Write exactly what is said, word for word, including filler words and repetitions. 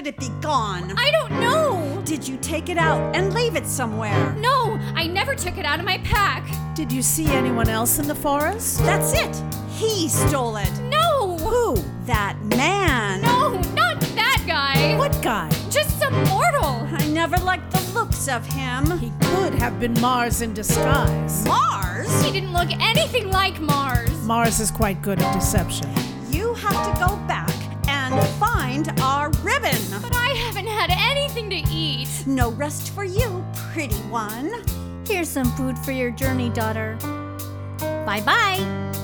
should it be gone? I don't know. Did you take it out and leave it somewhere? No, I never took it out of my pack. Did you see anyone else in the forest? That's it. He stole it. No. Who? That man. No, not that guy. What guy? Just some mortal. I never liked the looks of him. He could have been Mars in disguise. Mars? He didn't look anything like Mars. Mars is quite good at deception. You have to go back and find our ribbon. But I haven't had anything to eat. No rest for you, pretty one. Here's some food for your journey, daughter. Bye-bye.